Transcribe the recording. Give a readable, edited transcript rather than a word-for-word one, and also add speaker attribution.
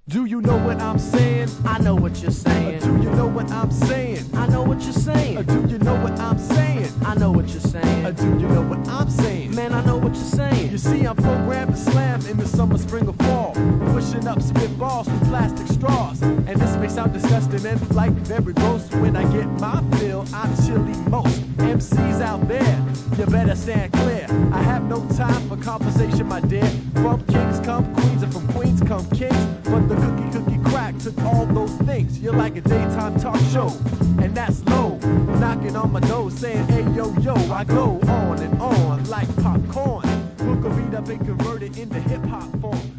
Speaker 1: Do you know what I'm saying?
Speaker 2: I know what you're saying.
Speaker 1: Do you know what I'm saying?
Speaker 2: I know what you're saying.
Speaker 1: Do you know what I'm saying?
Speaker 2: I know what you're saying.
Speaker 1: Do you know what I'm saying?
Speaker 2: Man, I know what you're saying.
Speaker 1: You see, I'm programmed to slam in the summer, spring, or fall, pushing up spitballs through plastic straws. And this may sound disgusting and like very gross. When I get my fill, I'm chilly most. MCs out there, you better stand clear. I have no time for conversation, my dear. From kings come queens, and from queens come kings. But the cookie crack took all those things. You're like a daytime talk show, and that's low. Knocking on my door saying, hey, yo, yo. I go on and on like popcorn. Book a beat up and convert it into hip-hop form.